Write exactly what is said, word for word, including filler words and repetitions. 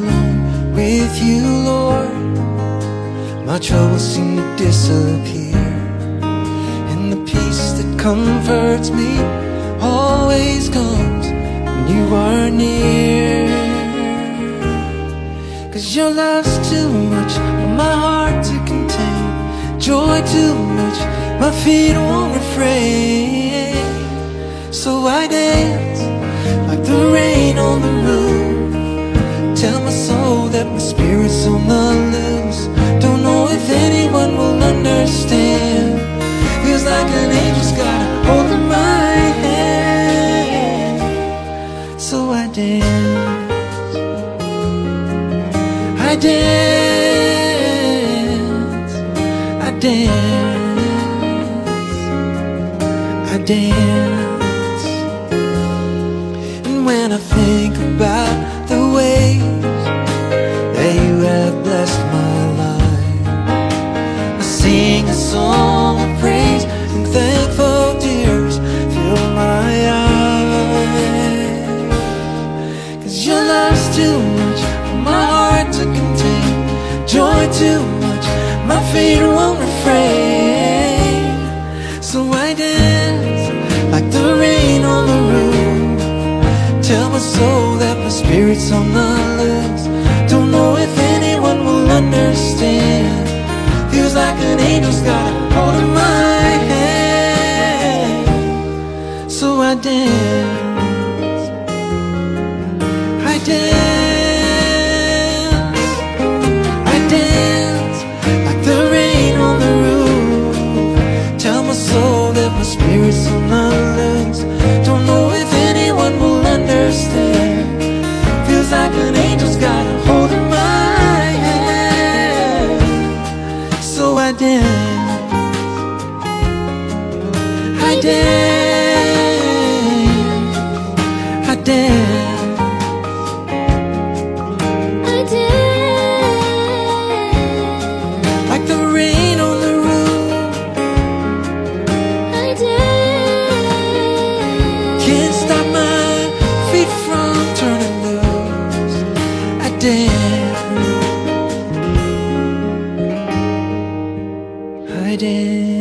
alone with you, Lord, my troubles seem to disappear, and the peace that comforts me always comes when you are near. 'Cause your love's too much for my heart to contain, joy too much, my feet won't refrain. So I dance like the rain on the roof, tell my soul that my spirit's on the loose. Don't know if anyone will understand, feels like an angel's got a hold of my hand. So I dance, I dance, I dance, I dance. And when I think about the ways that you have blessed my life, I sing a song of praise and thankful tears fill my eyes. 'Cause your love's too much for my heart to contain, joy too much, my feet won't refrain. So I dance like the rain on the roof, tell my soul that my spirit's on the loose. Don't know if anyone will understand, feels like an angel's got a hold of my hand. So I dance, I dance, I dance like the rain on the roof, tell my soul that my spirit's on the loose. Don't know if anyone will understand, feels like an angel's got a hold of my hand. So I dance, I dance, I dance, I dance like the rain on the roof, I dance can't stop my feet from turning loose. I dance, I dance.